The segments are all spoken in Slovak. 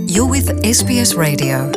You're with SBS Radio.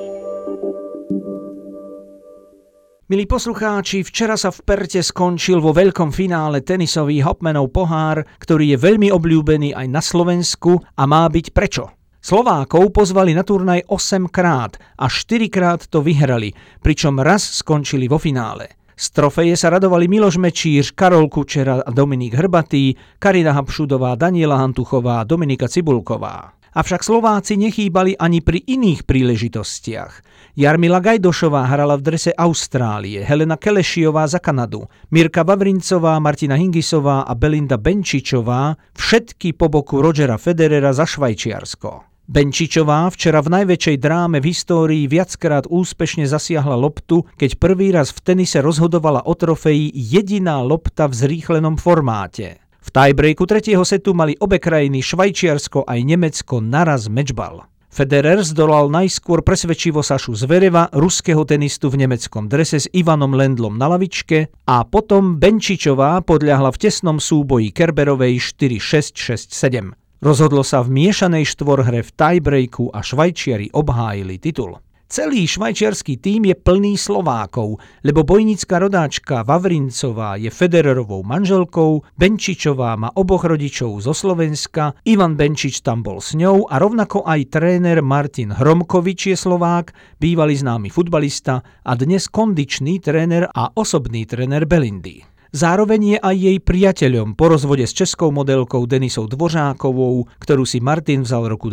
Milí poslucháči, včera sa v Perte skončil vo veľkom finále tenisový Hopmanov pohár, ktorý je veľmi obľúbený aj na Slovensku a má byť prečo. Slovákov pozvali na turnaj 8 krát a 4 krát to vyhrali, pričom raz skončili vo finále. Z trofeje sa radovali Miloš Mečíř, Karol Kučera a Dominik Hrbatý, Karina Habšudová, Daniela Hantuchová, Dominika Cibulková. Avšak Slováci nechýbali ani pri iných príležitostiach. Jarmila Gajdošová hrala v drese Austrálie, Helena Kelešiová za Kanadu, Mirka Vavrincová, Martina Hingisová a Belinda Benčičová, všetky po boku Rogera Federera za Švajčiarsko. Benčičová včera v najväčšej dráme v histórii viackrát úspešne zasiahla loptu, keď prvý raz v tenise rozhodovala o trofeji jediná lopta v zrýchlenom formáte. V tiebreaku 3. setu mali obe krajiny Švajčiarsko aj Nemecko naraz mečbal. Federer zdolal najskôr presvedčivo Sašu Zvereva, ruského tenistu v nemeckom drese s Ivanom Lendlom na lavičke, a potom Benčičová podľahla v tesnom súboji Kerberovej 4-6, 6-7. Rozhodlo sa v miešanej štvorhre v tiebreaku a Švajčiari obhájili titul. Celý švajčiarsky tím je plný Slovákov, lebo bojnícka rodáčka Vavrincová je Federerovou manželkou, Benčičová má oboch rodičov zo Slovenska, Ivan Benčič tam bol s ňou a rovnako aj tréner Martin Hromkovič je Slovák, bývalý známy futbalista a dnes kondičný tréner a osobný tréner Belindy. Zároveň je aj jej priateľom po rozvode s českou modelkou Denisou Dvořákovou, ktorú si Martin vzal v roku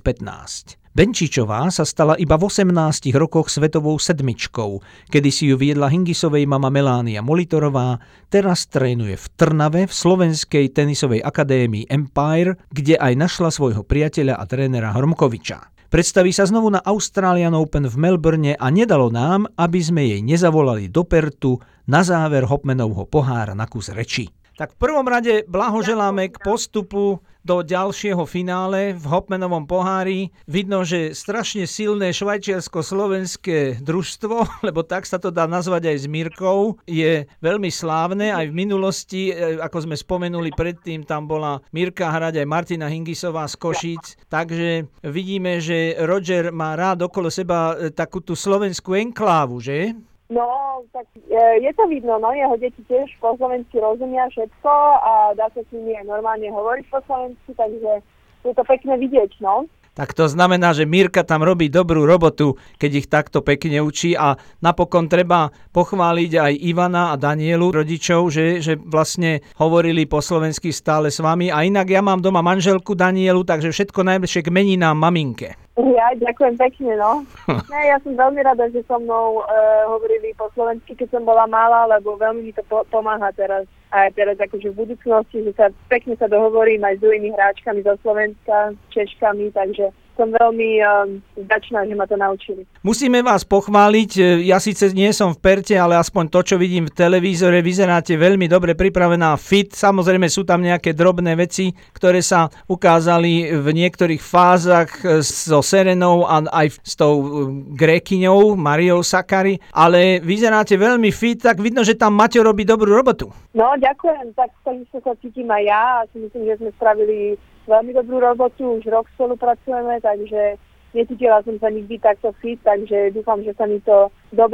2015. Benčičová sa stala iba v 18 rokoch svetovou sedmičkou, kedy si ju viedla Hingisovej mama Melánia Molitorová, teraz trénuje v Trnave v slovenskej tenisovej akadémii Empire, kde aj našla svojho priateľa a trénera Hromkoviča. Predstaví sa znovu na Australian Open v Melbourne a nedalo nám, aby sme jej nezavolali do Pertu na záver Hopmanovho pohára na kus reči. Tak v prvom rade blahoželáme k postupu do ďalšieho finále v Hopmanovom pohári. Vidno, že strašne silné švajčiarsko-slovenské družstvo, lebo tak sa to dá nazvať aj s Mirkou, je veľmi slávne. Aj v minulosti, ako sme spomenuli predtým, tam bola Mirka hrať aj Martina Hingisová z Košíc. Takže vidíme, že Roger má rád okolo seba takú tú slovenskú enklávu, že? No, tak je to vidno, no, jeho deti tiež po slovensky rozumia všetko a dá sa s nimi aj normálne hovoriť po slovensky, takže je to pekné vidieť, no. Tak to znamená, že Mirka tam robí dobrú robotu, keď ich takto pekne učí, a napokon treba pochváliť aj Ivana a Danielu, rodičov, že vlastne hovorili po slovensky stále s vami. A inak ja mám doma manželku Danielu, takže všetko najlepšie k meninám maminke. Ja ďakujem pekne, no. Ja som veľmi rada, že so mnou hovorili po slovensky, keď som bola malá, lebo veľmi mi to pomáha teraz. A teraz akože v budúcnosti, že sa pekne sa dohovorím aj s druhými hráčkami zo Slovenska, Češkami, takže som veľmi vďačná, že ma to naučili. Musíme vás pochváliť, ja síce nie som v Perte, ale aspoň to, čo vidím v televízore, vyzeráte veľmi dobre pripravená, fit. Samozrejme sú tam nejaké drobné veci, ktoré sa ukázali v niektorých fázach so Serenou a aj s tou Grékyňou, Mariou Sakkari, ale vyzeráte veľmi fit, tak vidno, že tam Maťo robí dobrú robotu. No, ďakujem, tak sa cítim aj ja a si myslím, že sme spravili veľmi dobrú robotu, už rok spolupracujeme, takže necítila som sa nikdy takto fit, takže dúfam, že sa mi to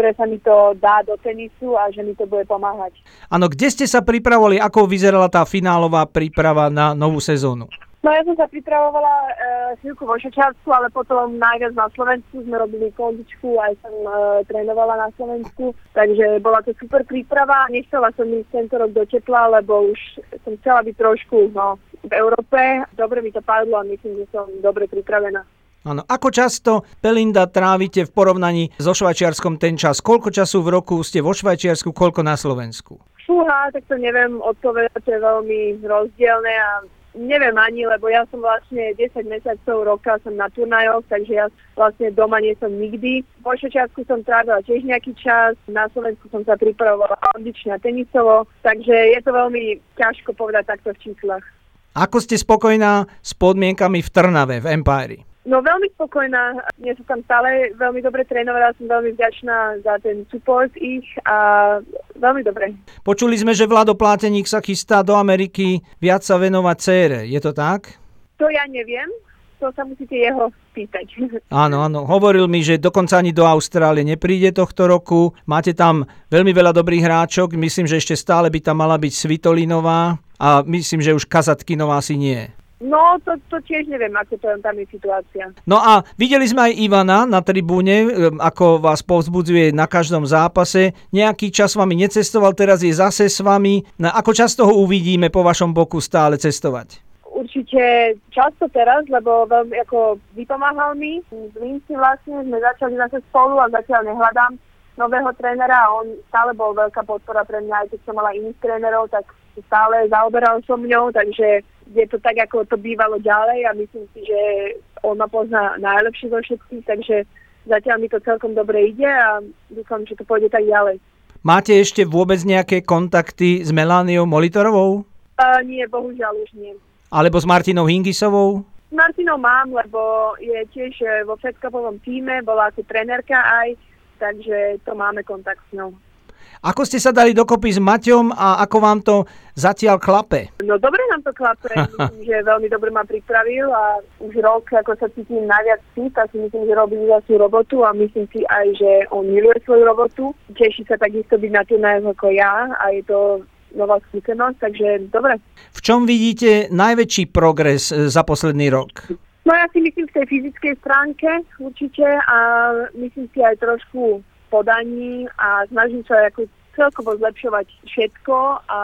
dá do tenisu a že mi to bude pomáhať. Áno, kde ste sa pripravovali, ako vyzerala tá finálová príprava na novú sezónu? No ja som sa pripravovala chvíľku vo Švajčiarsku, ale potom najviac na Slovensku sme robili kondičku, aj som trénovala na Slovensku, takže bola to super príprava. Nechcela som ísť tento rok do tepla, lebo už som chcela byť trošku v Európe. Dobre mi to padlo a myslím, že som dobre pripravená. Áno. Ako často, Belinda, trávite v porovnaní so Švajčiarskom ten čas? Koľko času v roku ste vo Švajčiarsku, koľko na Slovensku? Fúha, tak to neviem odpovedať, to je veľmi rozdielne a neviem ani, lebo ja som vlastne 10 mesiacov roka som na turnajoch, takže ja vlastne doma nie som nikdy. Po Švajčiarsku som trávila tiež nejaký čas, na Slovensku som sa pripravovala kondične a tenisovo, takže je to veľmi ťažko povedať takto v číslach. Ako ste spokojná s podmienkami v Trnave, v Empire? No veľmi spokojná, ja som tam stále veľmi dobre trénovala, som veľmi vďačná za ten support ich a veľmi dobre. Počuli sme, že Vlado Pláteník sa chystá do Ameriky viac sa venovať dcére, je to tak? To ja neviem, to sa musíte jeho spýtať. Áno, hovoril mi, že dokonca ani do Austrálie nepríde tohto roku. Máte tam veľmi veľa dobrých hráčok, myslím, že ešte stále by tam mala byť Svitolinová a myslím, že už Kazatkinová si nie. No, to tiež neviem, ako to tam je situácia. No a videli sme aj Ivana na tribúne, ako vás povzbudzuje na každom zápase. Nejaký čas s vami necestoval, teraz je zase s vami. No, ako často ho uvidíme po vašom boku stále cestovať? Určite často teraz, lebo veľmi ako vypomáhal mi. S Linci vlastne sme začali zase spolu a zatiaľ nehľadám nového trénera a on stále bol veľká podpora pre mňa, aj keď som mala iných trénerov, tak stále zaoberal so mňou, takže je to tak, ako to bývalo ďalej a myslím si, že on ma pozná najlepšie zo všetkých, takže zatiaľ mi to celkom dobre ide a dúfam, že to pôjde tak ďalej. Máte ešte vôbec nejaké kontakty s Melániou Molitorovou? Nie, bohužiaľ už nie. Alebo s Martinou Hingisovou? S Martinou mám, lebo je tiež vo Fed Cupovom týme, bola ako trénerka aj, takže to máme kontakt s ňou. Ako ste sa dali dokopy s Maťom a ako vám to zatiaľ klape? No dobre nám to klape, myslím, že veľmi dobre ma pripravil a už rok, ako sa cítim najviac fit, a si myslím, že robí vlastnú robotu a myslím si aj, že on miluje svoju robotu. Teší sa takisto byť na turnajoch ako ja a je to nová skúsenosť, takže dobre. V čom vidíte najväčší progres za posledný rok? No ja si myslím v tej fyzickej stránke určite a myslím si aj trošku podaní a snažím sa ako celkovo zlepšovať všetko a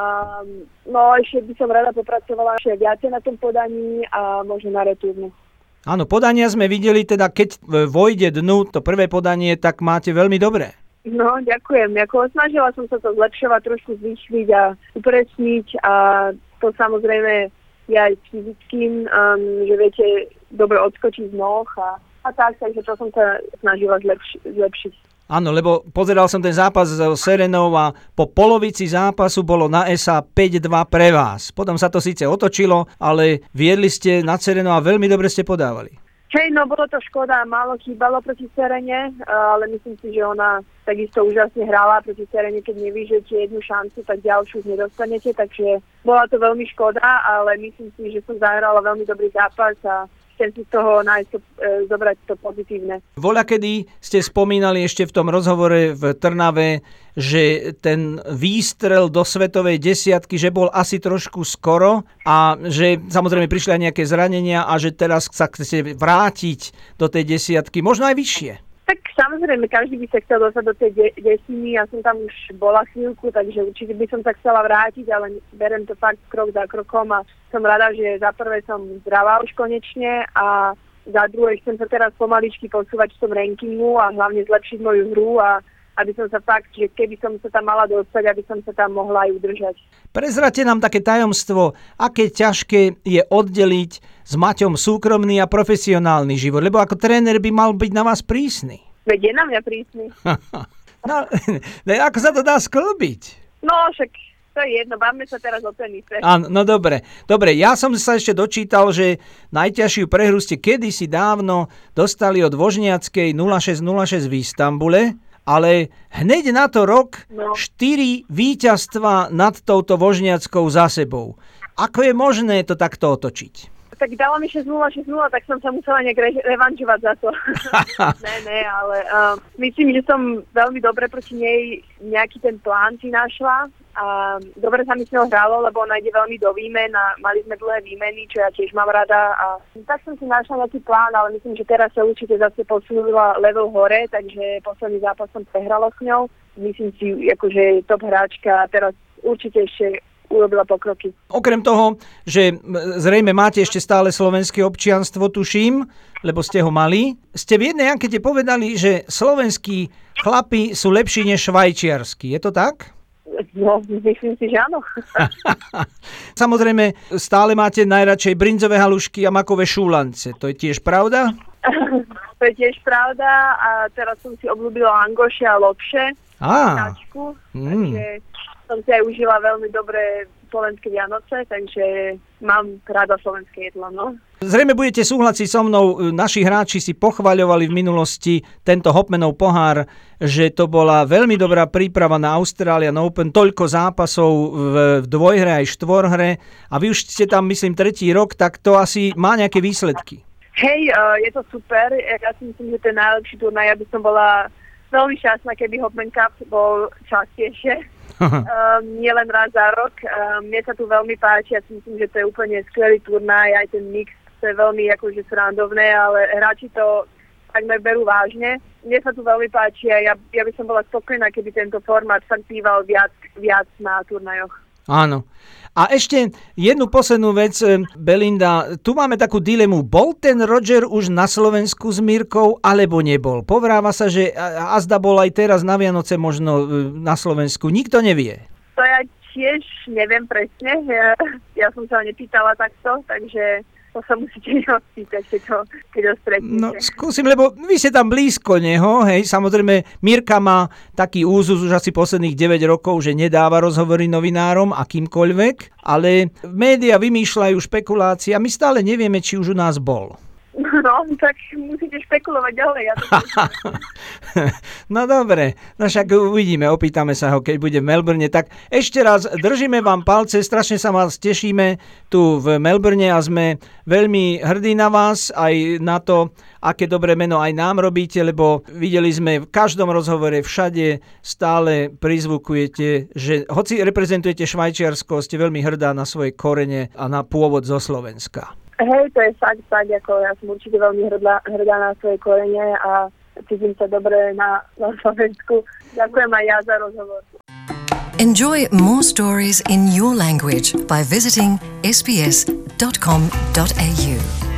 no ešte by som rada popracovala ešte viacej na tom podaní a možno na retúrnu. Áno, podania sme videli, teda keď vojde dnu to prvé podanie, tak máte veľmi dobré. No, ďakujem. Snažila som sa to zlepšovať, trošku zvýšliť a upresniť a to samozrejme je aj fyzickým, že viete dobre odskočiť z noh a tak, takže to som sa snažila zlepšiť. Áno, lebo pozeral som ten zápas s Serenou a po polovici zápasu bolo na SA 5-2 pre vás. Potom sa to síce otočilo, ale viedli ste nad Serenou a veľmi dobre ste podávali. Hej, no bolo to škoda, málo chýbalo proti Serene, ale myslím si, že ona takisto úžasne hrála proti Serene, keď nevyžete jednu šancu, tak ďalšiu nedostanete, takže bola to veľmi škoda, ale myslím si, že som zahrala veľmi dobrý zápas a chcem si z toho zobrať to pozitívne. Voľakedy ste spomínali ešte v tom rozhovore v Trnave, že ten výstrel do svetovej desiatky, že bol asi trošku skoro a že samozrejme prišli aj nejaké zranenia a že teraz sa chcete vrátiť do tej desiatky, možno aj vyššie. Tak samozrejme, každý by sa chcel dostať do tej desiny, ja som tam už bola chvíľku, takže určite by som sa chcela vrátiť, ale berem to fakt krok za krokom a som rada, že za prvé som zdravá už konečne a za druhé chcem sa teraz pomaličky posúvať v tom rankingu a hlavne zlepšiť moju hru a aby som sa fakt, že keby som sa tam mala dostať, aby som sa tam mohla aj udržať. Prezrate nám také tajomstvo, aké ťažké je oddeliť s Maťom súkromný a profesionálny život, lebo ako tréner by mal byť na vás prísny. Veď je na mňa prísny. No, ako sa to dá sklbiť? No, však to je jedno, bavme sa teraz o tenise. Áno, no dobre. Dobre, ja som sa ešte dočítal, že najťažšiu prehru ste kedysi dávno dostali od Vožniackej 0606 v Istanbule, ale hneď na to rok 4 víťazstva nad touto Vožniackou za sebou. Ako je možné to takto otočiť? Tak dala mi 6-0, tak som sa musela nejak revanžovať za to. Ne, ale myslím, že som veľmi dobre proti nej nejaký ten plán si našla a dobre sa mi s ňou hralo, lebo ona ide veľmi do výmen a mali sme dlhé výmeny, čo ja tiež mám rada a tak som si našla nejaký plán, ale myslím, že teraz sa určite zase posunula level hore, takže posledný zápas som prehrala s ňou. Myslím si, akože je top hráčka a teraz určite ešte urobila pokroky. Okrem toho, že zrejme máte ešte stále slovenské občianstvo, tuším, lebo ste ho mali, ste v jednej ankete povedali, že slovenskí chlapi sú lepší než švajčiarsky. Je to tak? No, myslím si, že áno. Samozrejme, stále máte najradšej brinzové halušky a makové šúlance. To je tiež pravda? To je tiež pravda a teraz som si obľúbila angoše a lopše. Tačku, takže som si aj užila veľmi dobré slovenské Vianoce, takže mám rada slovenské jedlo, no. Zrejme budete súhlasiť so mnou, naši hráči si pochvaľovali v minulosti tento Hopmanov pohár, že to bola veľmi dobrá príprava na Australian Open, toľko zápasov v dvojhre aj štvorhre a vy už ste tam, myslím, 3. rok, tak to asi má nejaké výsledky. Hej, je to super. Ja si myslím, že to je najlepší turnaj. Ja by som bola veľmi šťastná, keby Hopman Cup bol častejšie. Nie len raz za rok. Mne sa tu veľmi páči. Ja si myslím, že to je úplne skvelý turnaj. Aj ten mix, to je veľmi akože srandovné, ale hráči to takmer berú vážne. Mne sa tu veľmi páči a ja by som bola spokojná, keby tento formát fakt býval viac na turnajoch. Áno. A ešte jednu poslednú vec, Belinda, tu máme takú dilemu. Bol ten Roger už na Slovensku s Mirkou, alebo nebol? Povráva sa, že azda bol aj teraz na Vianoce možno na Slovensku. Nikto nevie. To ja tiež neviem presne. Ja som sa ho nepýtala takto, takže to sa musíte spýtať, keď ho stretnete. No skúsim, lebo vy ste tam blízko neho, hej, samozrejme Mirka má taký úzus už asi posledných 9 rokov, že nedáva rozhovory novinárom akýmkoľvek, ale médiá vymýšľajú špekulácie a my stále nevieme, či už u nás bol. No, tak musíte špekulovať ďalej. No dobre, no však uvidíme, opýtame sa ho, keď bude v Melbourne. Tak ešte raz držíme vám palce, strašne sa vás tešíme tu v Melbourne a sme veľmi hrdí na vás, aj na to, aké dobré meno aj nám robíte, lebo videli sme v každom rozhovore všade stále prizvukujete, že hoci reprezentujete Švajčiarsko, ste veľmi hrdá na svoje korene a na pôvod zo Slovenska. Hej, to je fakt, ako ja som určite veľmi hrdá na svoje korene a cítim sa dobre na Slovensku. Ďakujem aj ja za rozhovor. Enjoy more stories in your language by visiting sbs.com.au.